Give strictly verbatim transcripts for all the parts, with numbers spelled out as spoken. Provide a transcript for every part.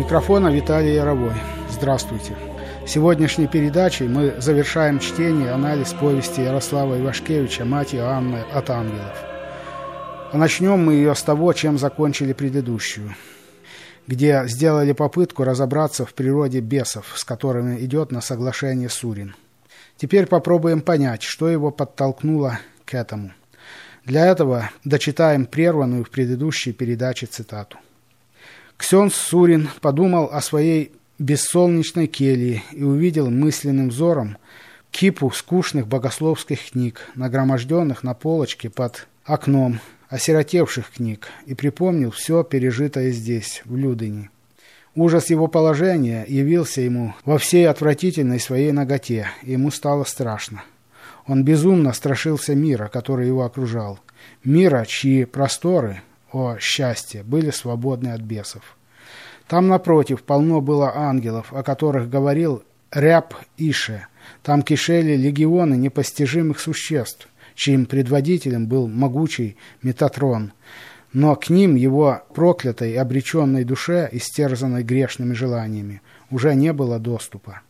микрофона Виталий Яровой. Здравствуйте. Сегодняшней передачей мы завершаем чтение и анализ повести Ярослава Ивашкевича «Мать Иоанны от ангелов». А начнем мы ее с того, чем закончили предыдущую, где сделали попытку разобраться в природе бесов, с которыми идет на соглашение Сурин. Теперь попробуем понять, что его подтолкнуло к этому. Для этого дочитаем прерванную в предыдущей передаче цитату. Ксенц Сурин подумал о своей бессолнечной келье и увидел мысленным взором кипу скучных богословских книг, нагроможденных на полочке под окном, осиротевших книг, и припомнил все пережитое здесь, в Людыне. Ужас его положения явился ему во всей отвратительной своей наготе, и ему стало страшно. Он безумно страшился мира, который его окружал, мира, чьи просторы, о счастье, были свободны от бесов. Там, напротив, полно было ангелов, о которых говорил Ряб Ише. Там кишели легионы непостижимых существ, чьим предводителем был могучий Метатрон. Но к ним, его проклятой и обреченной душе, истерзанной грешными желаниями, уже не было доступа.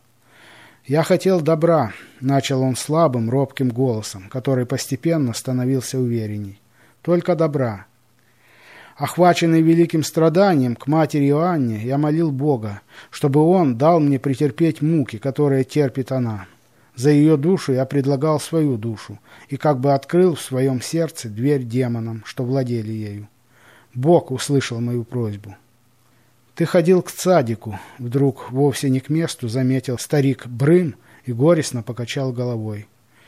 «Я хотел добра», — начал он слабым, робким голосом, который постепенно становился уверенней. «Только добра». Охваченный великим страданием к матери Иоанне, я молил Бога, чтобы Он дал мне претерпеть муки, которые терпит она. За ее душу я предлагал свою душу и как бы открыл в своем сердце дверь демонам, что владели ею. Бог услышал мою просьбу. «Ты ходил к цадику», — вдруг вовсе не к месту заметил старик Брым и горестно покачал головой.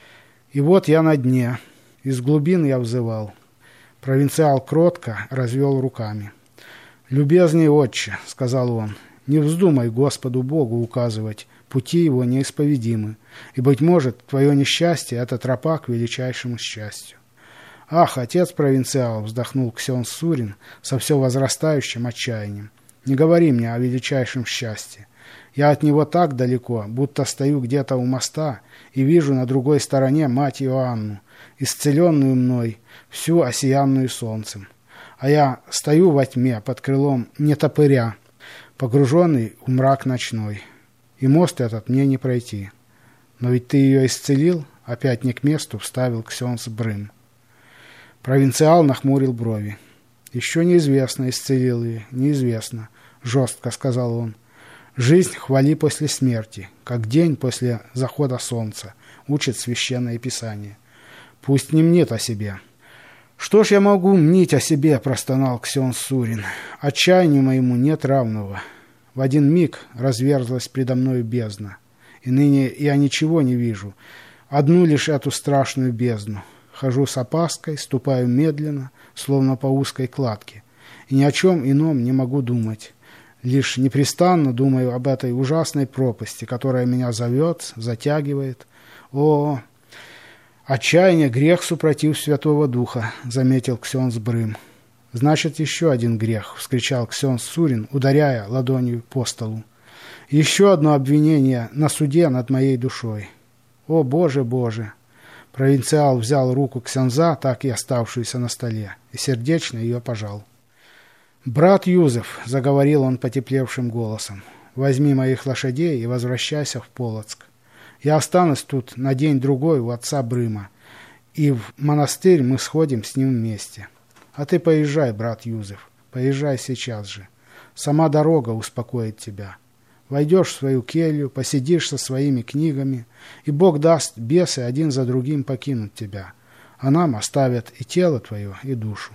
«И вот я на дне, из глубин я взывал». Провинциал кротко развел руками. «Любезный отче», — сказал он, — «не вздумай Господу Богу указывать, пути его неисповедимы, и, быть может, твое несчастье — это тропа к величайшему счастью». «Ах, отец-провинциал», — вздохнул Ксенц Сурин со все возрастающим отчаянием, — «не говори мне о величайшем счастье. Я от него так далеко, будто стою где-то у моста и вижу на другой стороне мать Иоанну, исцеленную мной, всю осиянную солнцем. А я стою во тьме под крылом нетопыря, погруженный в мрак ночной. И мост этот мне не пройти. Но ведь ты ее исцелил», — опять не к месту вставил Ксенц Брым. Провинциал нахмурил брови. «Еще неизвестно, исцелил ли, неизвестно», — жестко сказал он. «Жизнь хвали после смерти, как день после захода солнца», — учит Священное Писание. «Пусть не мнит о себе». «Что ж я могу мнить о себе?» — простонал Ксенц Сурин. «Отчаянию моему нет равного. В один миг разверзлась предо мною бездна, и ныне я ничего не вижу, одну лишь эту страшную бездну. Хожу с опаской, ступаю медленно, словно по узкой кладке, и ни о чем ином не могу думать. Лишь непрестанно думаю об этой ужасной пропасти, которая меня зовет, затягивает. О, отчаяние — грех супротив Святого Духа», — заметил Ксенц Брым. «Значит, еще один грех», — вскричал Ксенц Сурин, ударяя ладонью по столу. «Еще одно обвинение на суде над моей душой. О, Боже, Боже!» Провинциал взял руку ксенза, так и оставшуюся на столе, и сердечно ее пожал. «Брат Юзеф», — заговорил он потеплевшим голосом, — «возьми моих лошадей и возвращайся в Полоцк. Я останусь тут на день-другой у отца Брыма, и в монастырь мы сходим с ним вместе. А ты поезжай, брат Юзеф, поезжай сейчас же. Сама дорога успокоит тебя. Войдешь в свою келью, посидишь со своими книгами, и Бог даст, бесы один за другим покинут тебя, а нам оставят и тело твое, и душу».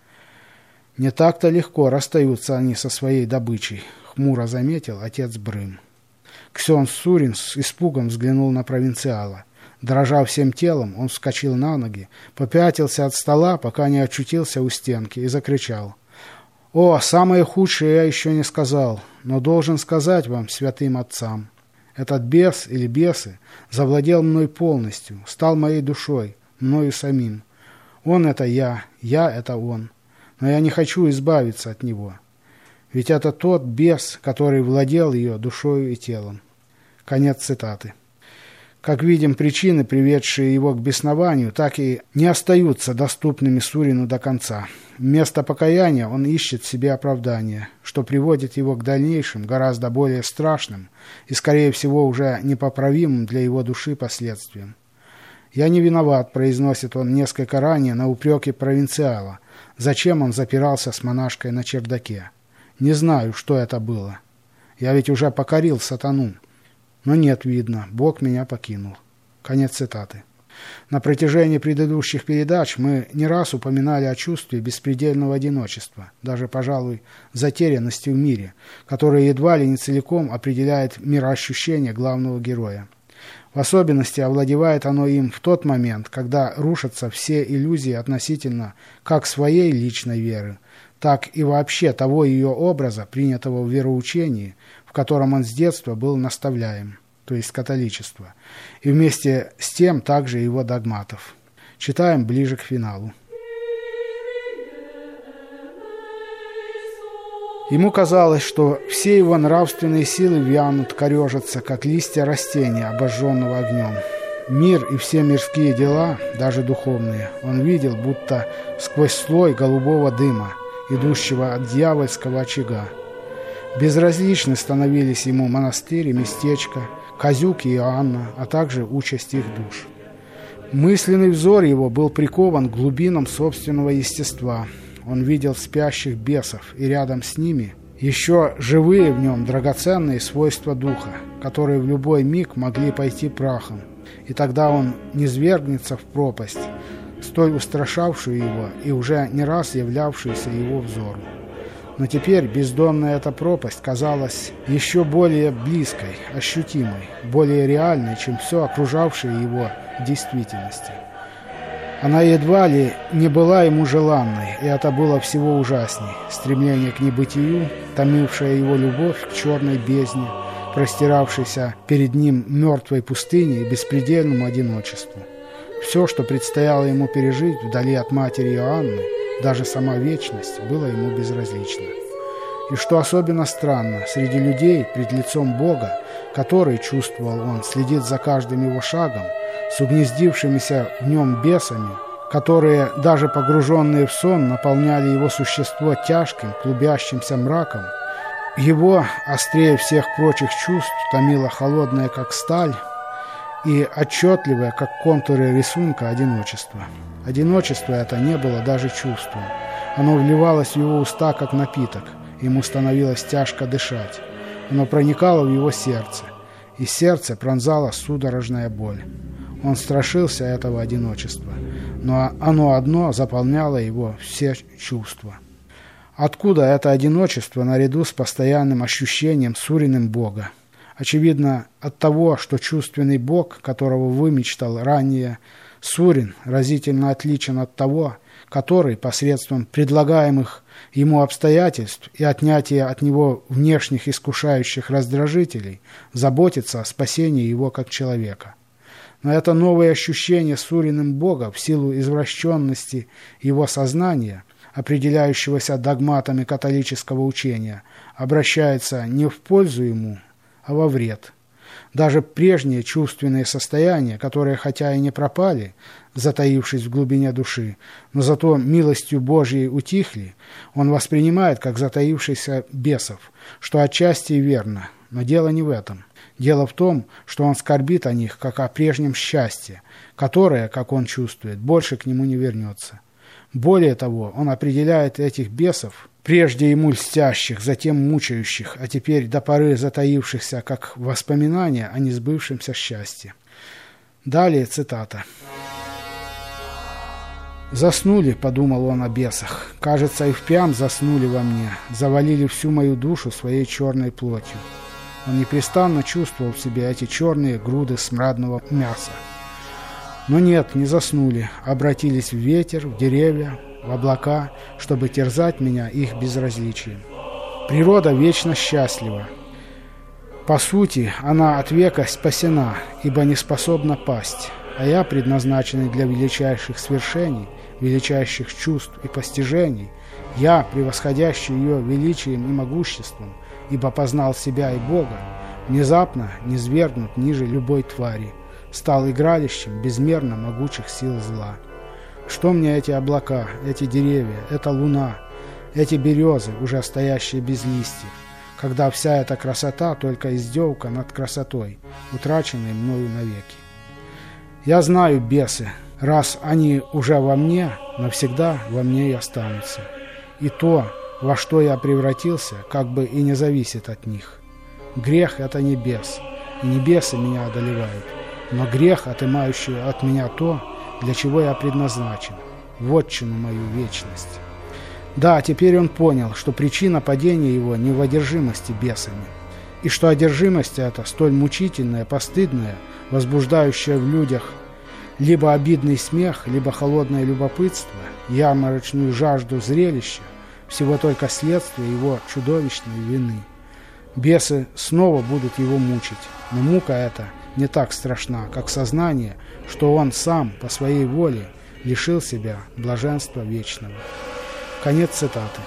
«Не так-то легко расстаются они со своей добычей», — хмуро заметил отец Брым. Ксенц Сурин с испугом взглянул на провинциала. Дрожа всем телом, он вскочил на ноги, попятился от стола, пока не очутился у стенки, и закричал: «О, самое худшее я еще не сказал, но должен сказать вам, святым отцам. Этот бес или бесы завладел мной полностью, стал моей душой, мною самим. Он — это я, я — это он. Но я не хочу избавиться от него. Ведь это тот бес, который владел ее душою и телом». Конец цитаты. Как видим, причины, приведшие его к беснованию, так и не остаются доступными Сурину до конца. Вместо покаяния он ищет себе оправдание, что приводит его к дальнейшим, гораздо более страшным и, скорее всего, уже непоправимым для его души последствиям. «Я не виноват», — произносит он несколько ранее на упреки провинциала. Зачем он запирался с монашкой на чердаке? «Не знаю, что это было. Я ведь уже покорил сатану. Но нет, видно, Бог меня покинул». Конец цитаты. На протяжении предыдущих передач мы не раз упоминали о чувстве беспредельного одиночества, даже, пожалуй, затерянности в мире, которое едва ли не целиком определяет мироощущение главного героя. В особенности овладевает оно им в тот момент, когда рушатся все иллюзии относительно как своей личной веры, так и вообще того ее образа, принятого в вероучении, в котором он с детства был наставляем, то есть католичество, и вместе с тем также его догматов. Читаем ближе к финалу. Ему казалось, что все его нравственные силы вянут, корежатся, как листья растения, обожженного огнем. Мир и все мирские дела, даже духовные, он видел, будто сквозь слой голубого дыма, идущего от дьявольского очага. Безразличны становились ему монастырь и местечко, Козюк и Иоанна, а также участь их душ. Мысленный взор его был прикован к глубинам собственного естества. Он видел спящих бесов, и рядом с ними еще живые в нем драгоценные свойства духа, которые в любой миг могли пойти прахом, и тогда он низвергнется в пропасть, столь устрашавшую его и уже не раз являвшуюся его взору. Но теперь бездонная эта пропасть казалась еще более близкой, ощутимой, более реальной, чем все окружавшее его в действительности. Она едва ли не была ему желанной, и это было всего ужасней. Стремление к небытию, томившая его любовь к черной бездне, простиравшейся перед ним мертвой пустыней и беспредельному одиночеству. Все, что предстояло ему пережить вдали от матери Иоанны, даже сама вечность, было ему безразлично. И что особенно странно, среди людей, пред лицом Бога, который, чувствовал он, следит за каждым его шагом, с угнездившимися в нем бесами, которые, даже погруженные в сон, наполняли его существо тяжким, клубящимся мраком, его, острее всех прочих чувств, томило холодное, как сталь, и отчетливое, как контуры рисунка, одиночество. Одиночество это не было даже чувством. Оно вливалось в его уста, как напиток. Ему становилось тяжко дышать. Оно проникало в его сердце, и сердце пронзала судорожная боль. Он страшился этого одиночества, но оно одно заполняло его все чувства. Откуда это одиночество наряду с постоянным ощущением Суриным Бога? Очевидно, от того, что чувственный Бог, которого вымечтал ранее Сурин, разительно отличен от того, который посредством предлагаемых ему обстоятельств и отнятия от него внешних искушающих раздражителей заботится о спасении его как человека. Но это новое ощущение Суриным Бога в силу извращенности его сознания, определяющегося догматами католического учения, обращается не в пользу ему, а во вред. Даже прежние чувственные состояния, которые хотя и не пропали, затаившись в глубине души, но зато милостью Божией утихли, он воспринимает как затаившихся бесов, что отчасти и верно, но дело не в этом. Дело в том, что он скорбит о них, как о прежнем счастье, которое, как он чувствует, больше к нему не вернется. Более того, он определяет этих бесов, прежде ему льстящих, затем мучающих, а теперь до поры затаившихся, как воспоминания о несбывшемся счастье. Далее цитата. «Заснули, — подумал он о бесах, — кажется, и впрямь заснули во мне, завалили всю мою душу своей черной плотью». Он непрестанно чувствовал в себе эти черные груды смрадного мяса. Но нет, не заснули, обратились в ветер, в деревья, в облака, чтобы терзать меня их безразличием. Природа вечно счастлива. По сути, она от века спасена, ибо не способна пасть, а я, предназначенный для величайших свершений, величайших чувств и постижений, я, превосходящий ее величием и могуществом, ибо познал себя и Бога, внезапно низвергнут ниже любой твари, стал игралищем безмерно могучих сил зла. Что мне эти облака, эти деревья, эта луна, эти березы, уже стоящие без листьев, когда вся эта красота только издевка над красотой, утраченной мною навеки? Я знаю, бесы, раз они уже во мне, навсегда во мне и останутся. И то, во что я превратился, как бы и не зависит от них. Грех – это не бес, и не бесы меня одолевают, но грех, отымающий от меня то, для чего я предназначен, вотчину мою вечность. Да, теперь он понял, что причина падения его не в одержимости бесами, и что одержимость эта столь мучительная, постыдная, возбуждающая в людях либо обидный смех, либо холодное любопытство, ярмарочную жажду зрелища, всего только следствие его чудовищной вины. Бесы снова будут его мучить, но мука эта не так страшна, как сознание, что он сам по своей воле лишил себя блаженства вечного. Конец цитаты.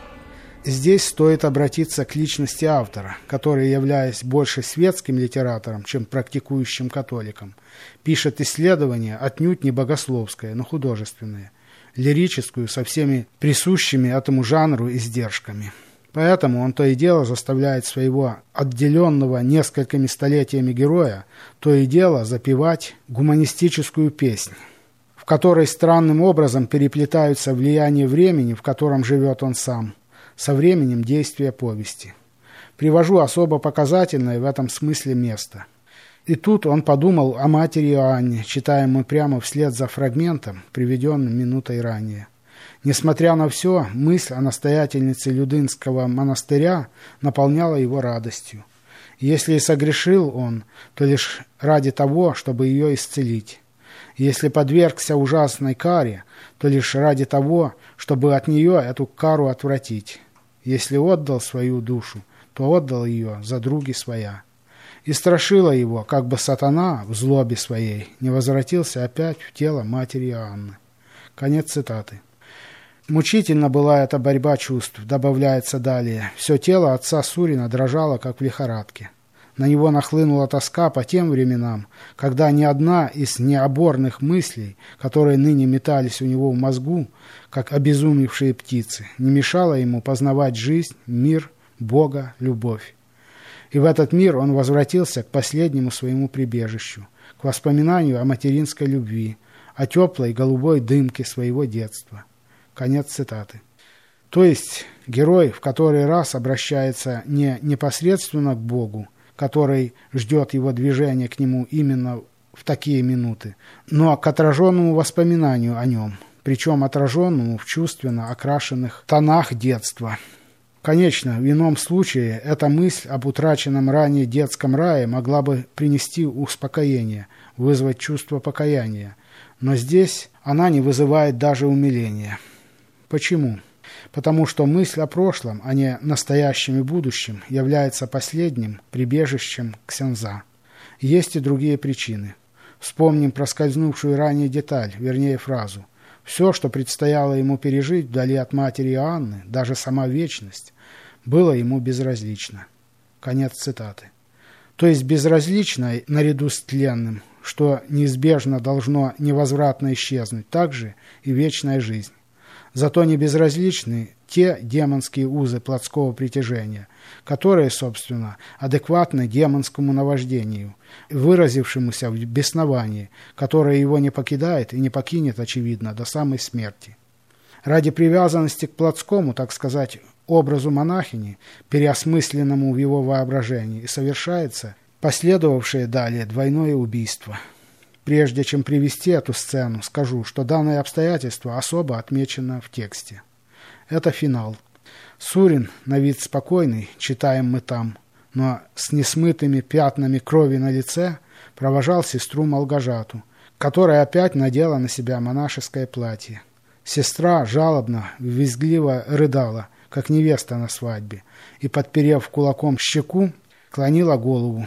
Здесь стоит обратиться к личности автора, который, являясь больше светским литератором, чем практикующим католиком, пишет исследования отнюдь не богословское, но художественное, лирическую со всеми присущими этому жанру издержками. Поэтому он то и дело заставляет своего отделенного несколькими столетиями героя то и дело запевать гуманистическую песнь, в которой странным образом переплетаются влияния времени, в котором живет он сам, со временем действия повести. Привожу особо показательное в этом смысле место. И тут он подумал о матери Иоанне, читаемой прямо вслед за фрагментом, приведенным минутой ранее. Несмотря на все, мысль о настоятельнице Людынского монастыря наполняла его радостью. Если и согрешил он, то лишь ради того, чтобы ее исцелить. Если подвергся ужасной каре, то лишь ради того, чтобы от нее эту кару отвратить. Если отдал свою душу, то отдал ее за други своя. И страшило его, как бы сатана в злобе своей не возвратился опять в тело матери Иоанны. Конец цитаты. Мучительно была эта борьба чувств, добавляется далее. Все тело отца Сурина дрожало, как в лихорадке. На него нахлынула тоска по тем временам, когда ни одна из необорных мыслей, которые ныне метались у него в мозгу, как обезумевшие птицы, не мешала ему познавать жизнь, мир, Бога, любовь. И в этот мир он возвратился к последнему своему прибежищу, к воспоминанию о материнской любви, о теплой голубой дымке своего детства. Конец цитаты. То есть герой в который раз обращается не непосредственно к Богу, который ждет его движения к нему именно в такие минуты, но к отраженному воспоминанию о нем, причем отраженному в чувственно окрашенных тонах детства. Конечно, в ином случае эта мысль об утраченном ранее детском рае могла бы принести успокоение, вызвать чувство покаяния, но здесь она не вызывает даже умиления. Почему? Потому что мысль о прошлом, а не настоящем и будущем, является последним прибежищем ксенза. Есть и другие причины. Вспомним проскользнувшую ранее деталь, вернее фразу. Все, что предстояло ему пережить вдали от матери Иоанны, даже сама вечность, было ему безразлично. Конец цитаты. То есть безразлично наряду с тленным, что неизбежно должно невозвратно исчезнуть, также и вечная жизнь. Зато не безразличны те демонские узы плотского притяжения, которые, собственно, адекватны демонскому наваждению, выразившемуся в бесновании, которое его не покидает и не покинет, очевидно, до самой смерти. Ради привязанности к плотскому, так сказать, образу монахини, переосмысленному в его воображении, и совершается последовавшее далее двойное убийство. Прежде чем привести эту сцену, скажу, что данное обстоятельство особо отмечено в тексте. Это финал. Сурин, на вид спокойный, читаем мы там, но с несмытыми пятнами крови на лице, провожал сестру Малгожату, которая опять надела на себя монашеское платье. Сестра жалобно, визгливо рыдала, как невеста на свадьбе, и, подперев кулаком щеку, клонила голову.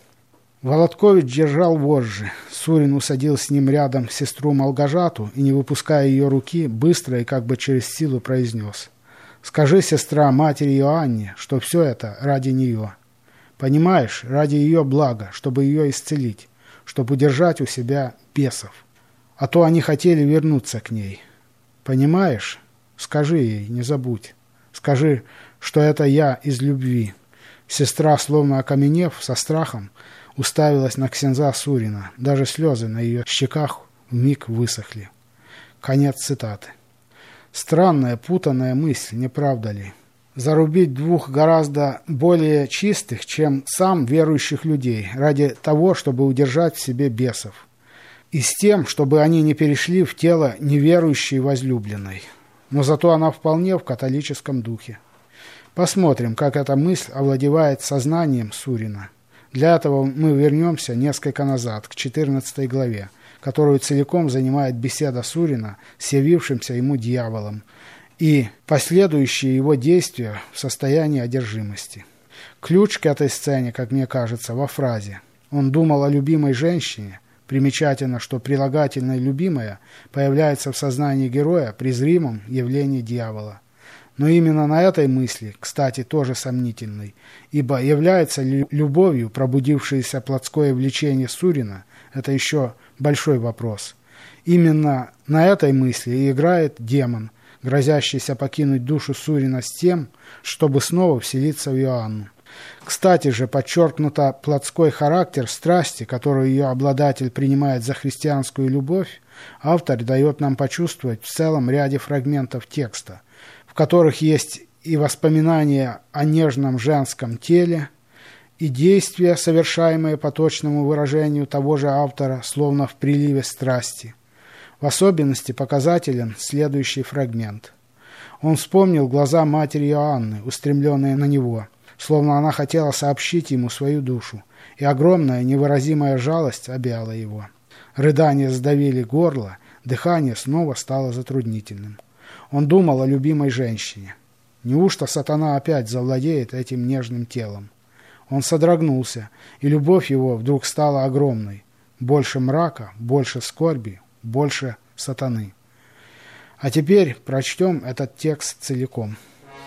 Володкович держал вожжи. Сурин усадил с ним рядом сестру Малгожату и, не выпуская ее руки, быстро и как бы через силу произнес: «Скажи, сестра, матери Иоанне, что все это ради нее. Понимаешь, ради ее блага, чтобы ее исцелить, чтобы удержать у себя бесов. А то они хотели вернуться к ней. Понимаешь? Скажи ей, не забудь. Скажи, что это я из любви». Сестра, словно окаменев, со страхом уставилась на ксенза Сурина. Даже слезы на ее щеках вмиг высохли. Конец цитаты. Странная, путанная мысль, не правда ли? Зарубить двух гораздо более чистых, чем сам верующих людей, ради того, чтобы удержать в себе бесов. И с тем, чтобы они не перешли в тело неверующей возлюбленной. Но зато она вполне в католическом духе. Посмотрим, как эта мысль овладевает сознанием Сурина. Для этого мы вернемся несколько назад, к четырнадцатой главе, которую целиком занимает беседа Сурина с явившимся ему дьяволом и последующие его действия в состоянии одержимости. Ключ к этой сцене, как мне кажется, во фразе «Он думал о любимой женщине». Примечательно, что прилагательное «любимая» появляется в сознании героя при зримом явлении дьявола. Но именно на этой мысли, кстати, тоже сомнительной, ибо является ли любовью пробудившееся плотское влечение Сурина, это еще большой вопрос. Именно на этой мысли и играет демон, грозящийся покинуть душу Сурина с тем, чтобы снова вселиться в Иоанну. Кстати же, подчеркнуто плотской характер страсти, которую ее обладатель принимает за христианскую любовь, автор дает нам почувствовать в целом ряде фрагментов текста, в которых есть и воспоминания о нежном женском теле, и действия, совершаемые по точному выражению того же автора, словно в приливе страсти. В особенности показателен следующий фрагмент. Он вспомнил глаза матери Иоанны, устремленные на него, словно она хотела сообщить ему свою душу, и огромная невыразимая жалость объяла его. Рыдания сдавили горло, дыхание снова стало затруднительным. Он думал о любимой женщине. Неужто сатана опять завладеет этим нежным телом? Он содрогнулся, и любовь его вдруг стала огромной. Больше мрака, больше скорби, больше сатаны. А теперь прочтем этот текст целиком.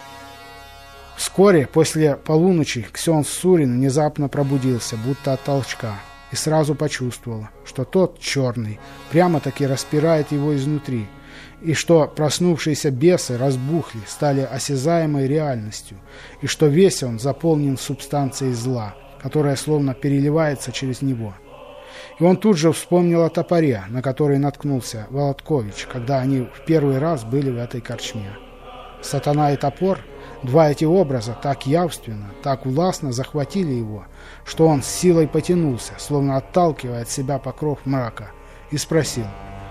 Вскоре после полуночи ксенз Сурин внезапно пробудился, будто от толчка, и сразу почувствовал, что тот черный прямо-таки распирает его изнутри, и что проснувшиеся бесы разбухли, стали осязаемой реальностью, и что весь он заполнен субстанцией зла, которая словно переливается через него. И он тут же вспомнил о топоре, на который наткнулся Володкович, когда они в первый раз были в этой корчме. Сатана и топор, два эти образа так явственно, так властно захватили его, что он с силой потянулся, словно отталкивая от себя покров мрака, и спросил: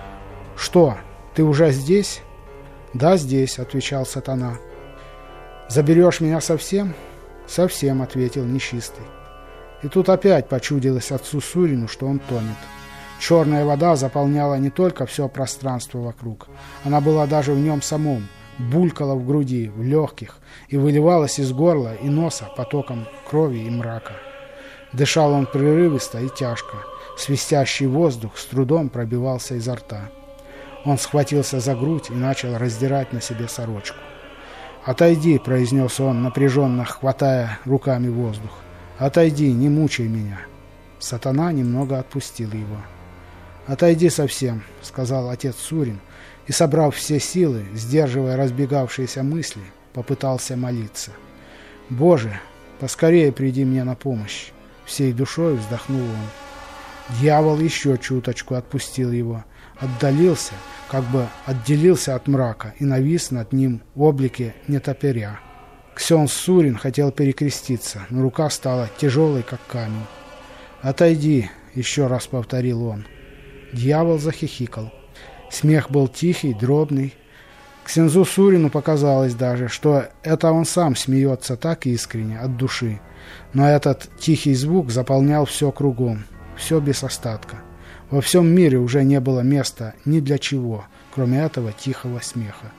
«Что, ты уже здесь?» «Да, здесь», — отвечал сатана. «Заберешь меня совсем?» «Совсем», — ответил нечистый. И тут опять почудилось отцу Сурину, что он тонет. Черная вода заполняла не только все пространство вокруг, она была даже в нем самом, булькала в груди, в легких и выливалась из горла и носа потоком крови и мрака. Дышал он прерывисто и тяжко, свистящий воздух с трудом пробивался изо рта. Он схватился за грудь и начал раздирать на себе сорочку. «Отойди», — произнес он, напряженно хватая руками воздух. «Отойди, не мучай меня». Сатана немного отпустил его. «Отойди совсем», — сказал отец Сурин, и, собрав все силы, сдерживая разбегавшиеся мысли, попытался молиться. «Боже, поскорее приди мне на помощь», — всей душой вздохнул он. Дьявол еще чуточку отпустил его, отдалился, как бы отделился от мрака и навис над ним в облике нетопыря. Ксенз Сурин хотел перекреститься, но рука стала тяжелой, как камень. «Отойди», — еще раз повторил он. Дьявол захихикал. Смех был тихий, дробный. Ксензу Сурину показалось даже, что это он сам смеется так искренне, от души. Но этот тихий звук заполнял все кругом, все без остатка. Во всем мире уже не было места ни для чего, кроме этого тихого смеха.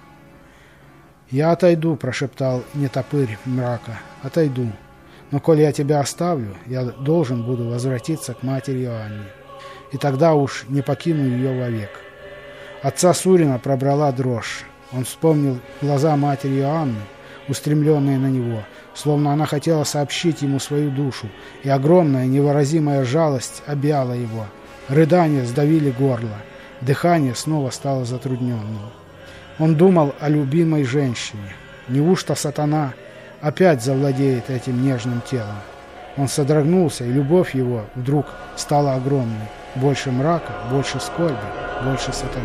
«Я отойду», — прошептал нетопырь мрака, — «отойду. Но коли я тебя оставлю, я должен буду возвратиться к матери Иоанне, и тогда уж не покину ее вовек». Отца Сурина пробрала дрожь. Он вспомнил глаза матери Иоанны, устремленные на него, словно она хотела сообщить ему свою душу, и огромная невыразимая жалость объяла его, Рыдания сдавили горло, дыхание снова стало затрудненным. Он думал о любимой женщине. Неужто сатана опять завладеет этим нежным телом? Он содрогнулся, и любовь его вдруг стала огромной. Больше мрака, больше скорби, больше сатаны.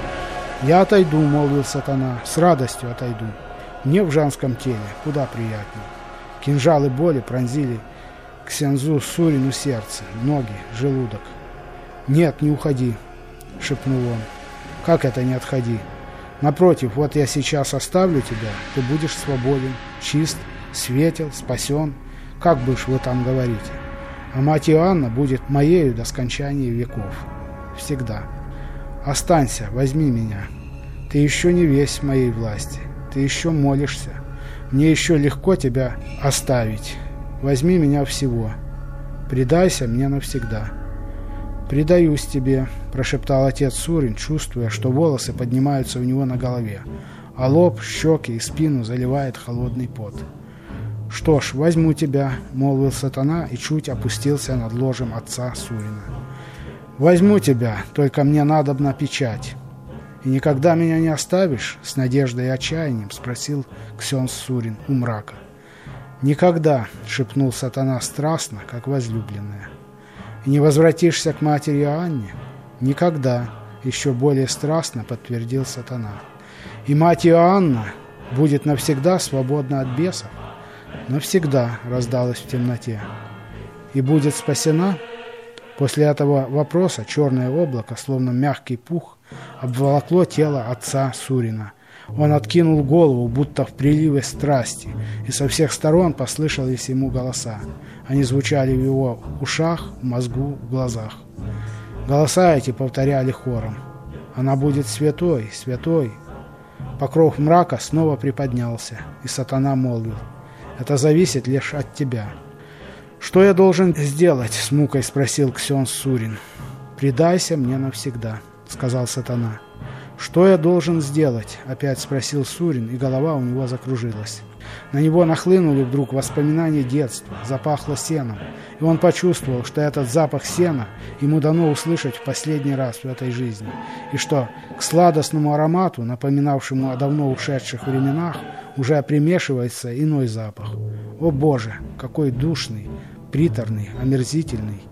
«Я отойду», — молвил сатана, — «с радостью отойду. Мне в женском теле куда приятнее». Кинжалы боли пронзили Ксензу Сурину сердце, ноги, желудок. «Нет, не уходи», — шепнул он. «Как это не отходи? Напротив, вот я сейчас оставлю тебя, ты будешь свободен, чист, светел, спасен. Как будешь вы там говорите? А мать Иоанна будет моею до скончания веков. Всегда. Останься, возьми меня. Ты еще не весь в моей власти. Ты еще молишься. Мне еще легко тебя оставить. Возьми меня всего. Предайся мне навсегда». «Предаюсь тебе», – прошептал отец Сурин, чувствуя, что волосы поднимаются у него на голове, а лоб, щеки и спину заливает холодный пот. «Что ж, возьму тебя», – молвил сатана и чуть опустился над ложем отца Сурина. «Возьму тебя, только мне надобна печать». «И никогда меня не оставишь?» – с надеждой и отчаянием спросил Ксенз Сурин у мрака. «Никогда», – шепнул сатана страстно, как возлюбленная. «И не возвратишься к матери Иоанне?» «Никогда», – еще более страстно подтвердил сатана. «И мать Иоанна будет навсегда свободна от бесов?» «Навсегда», – раздалось в темноте. «И будет спасена?» После этого вопроса черное облако, словно мягкий пух, обволокло тело отца Сурина. Он откинул голову, будто в приливе страсти, и со всех сторон послышались ему голоса. Они звучали в его ушах, в мозгу, в глазах. Голоса эти повторяли хором: «Она будет святой, святой». Покров мрака снова приподнялся, и сатана молвил: «Это зависит лишь от тебя». «Что я должен сделать?» — с мукой спросил Ксенз Сурин. «Предайся мне навсегда», — сказал сатана. «Что я должен сделать?» — опять спросил Сурин, и голова у него закружилась. На него нахлынули вдруг воспоминания детства, запахло сеном, и он почувствовал, что этот запах сена ему дано услышать в последний раз в этой жизни, и что к сладостному аромату, напоминавшему о давно ушедших временах, уже примешивается иной запах. О Боже, какой душный, приторный, омерзительный!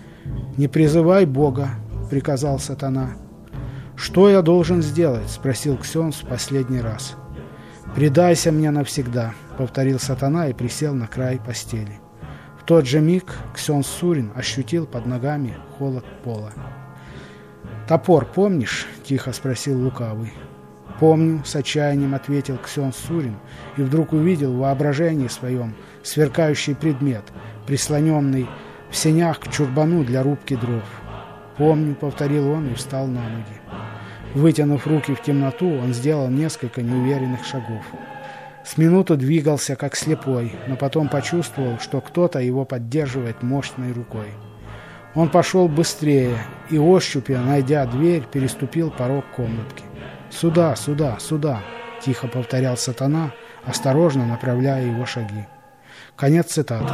«Не призывай Бога», — приказал сатана. «Что я должен сделать?» — спросил Ксенз в последний раз. «Предайся мне навсегда», — повторил сатана и присел на край постели. В тот же миг Ксенз Сурин ощутил под ногами холод пола. «Топор помнишь?» — тихо спросил лукавый. «Помню», — с отчаянием ответил Ксенз Сурин, и вдруг увидел в воображении своем сверкающий предмет, прислоненный в сенях к чурбану для рубки дров. «Помню», — повторил он и встал на ноги. Вытянув руки в темноту, он сделал несколько неуверенных шагов. С минуту двигался, как слепой, но потом почувствовал, что кто-то его поддерживает мощной рукой. Он пошел быстрее и, ощупью найдя дверь, переступил порог комнатки. «Сюда, сюда, сюда», — тихо повторял сатана, осторожно направляя его шаги. Конец цитаты.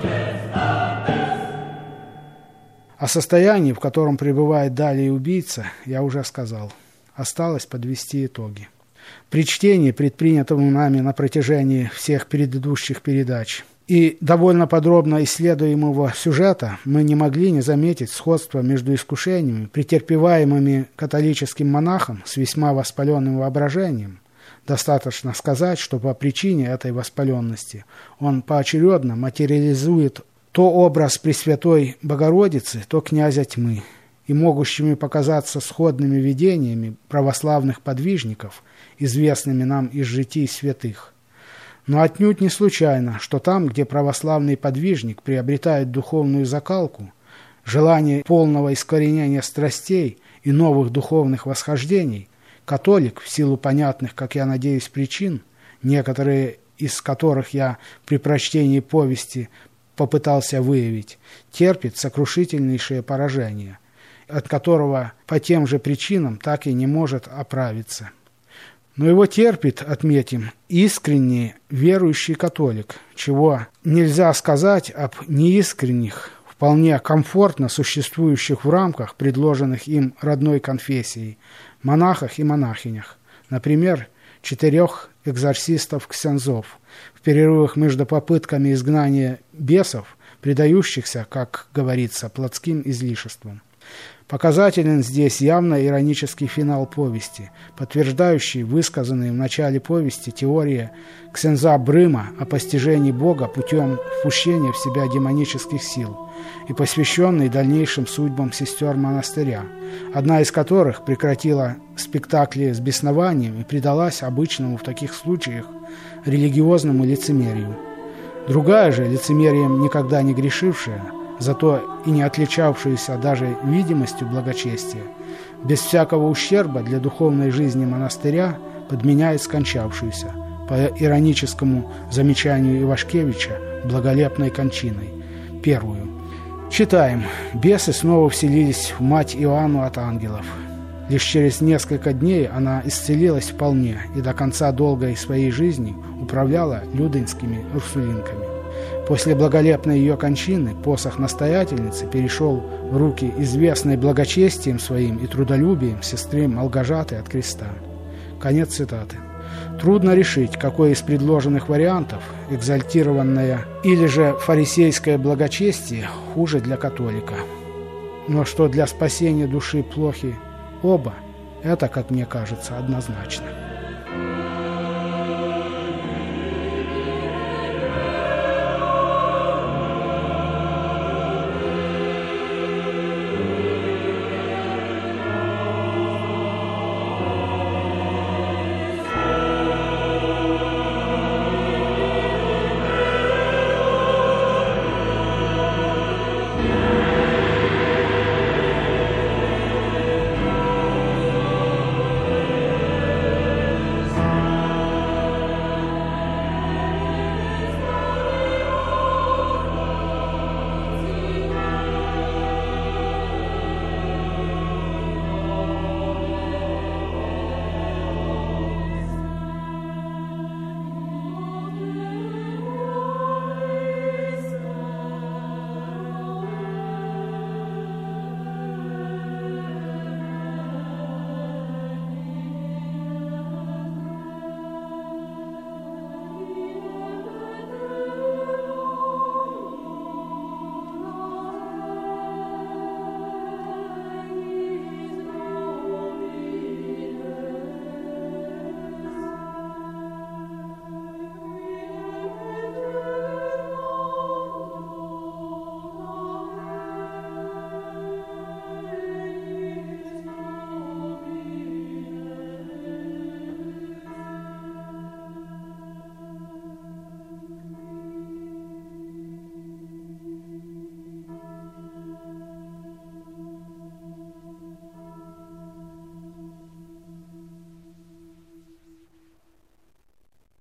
О состоянии, в котором пребывает далее убийца, я уже сказал. Осталось подвести итоги. При чтении, предпринятому нами на протяжении всех предыдущих передач, и довольно подробно исследуемого сюжета, мы не могли не заметить сходство между искушениями, претерпеваемыми католическим монахом с весьма воспаленным воображением. Достаточно сказать, что по причине этой воспаленности он поочередно материализует то образ Пресвятой Богородицы, то князя тьмы, и могущими показаться сходными видениями православных подвижников, известными нам из житий святых. Но отнюдь не случайно, что там, где православный подвижник приобретает духовную закалку, желание полного искоренения страстей и новых духовных восхождений, католик, в силу понятных, как я надеюсь, причин, некоторые из которых я при прочтении повести попытался выявить, терпит сокрушительнейшее поражение, от которого по тем же причинам так и не может оправиться. Но его терпит, отметим, искренний верующий католик, чего нельзя сказать об неискренних в вполне комфортно существующих в рамках, предложенных им родной конфессией, монахах и монахинях, например, четырех экзорцистов-ксензов, в перерывах между попытками изгнания бесов, предающихся, как говорится, плотским излишествам. Показателен здесь явно иронический финал повести, подтверждающий высказанные в начале повести теории ксенза Брыма о постижении Бога путем впущения в себя демонических сил и посвященный дальнейшим судьбам сестер монастыря, одна из которых прекратила спектакли с беснованием и предалась обычному в таких случаях религиозному лицемерию. Другая же, лицемерием никогда не грешившая, зато и не отличавшаяся даже видимостью благочестия, без всякого ущерба для духовной жизни монастыря подменяет скончавшуюся, по ироническому замечанию Ивашкевича, благолепной кончиной, первую. Читаем. Бесы снова вселились в мать Иоанну от ангелов. Лишь через несколько дней она исцелилась вполне и до конца долгой своей жизни управляла людынскими урсулинками. После благолепной ее кончины посох настоятельницы перешел в руки известной благочестием своим и трудолюбием сестры Малгожаты от креста. Конец цитаты. Трудно решить, какой из предложенных вариантов, экзальтированное или же фарисейское благочестие, хуже для католика. Но что для спасения души плохи оба, это, как мне кажется, однозначно.